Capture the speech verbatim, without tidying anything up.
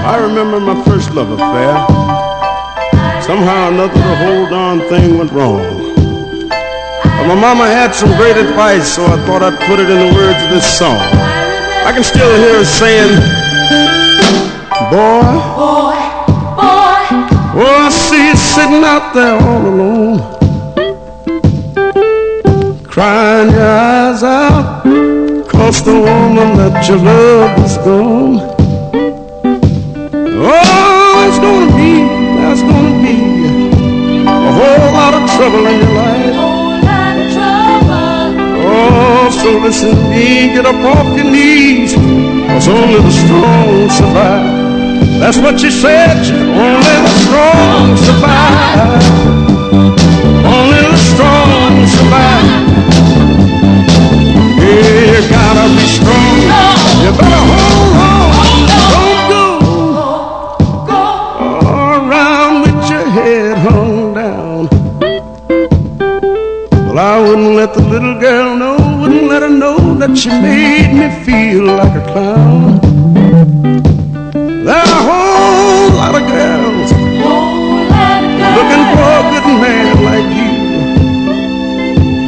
I remember my first love affair. Somehow or another the whole darn thing went wrong. But my mama had some great advice, so I thought I'd put it in the words of this song. I can still hear her saying, boy, boy, boy, oh, I see you sitting out there all alone, crying your eyes out, 'cause the woman that you love is gone. Oh, there's gonna be, there's gonna be a whole lot of trouble in your life. Oh, so listen to me, get up off your knees, 'cause only the strong survive. That's what she said, only the strong survive. Only the strong survive. Yeah, you gotta be strong, you better hold on. Don't go around with your head hung down. Well, I wouldn't let the little girl know, wouldn't let her know that she made me feel like a clown. There are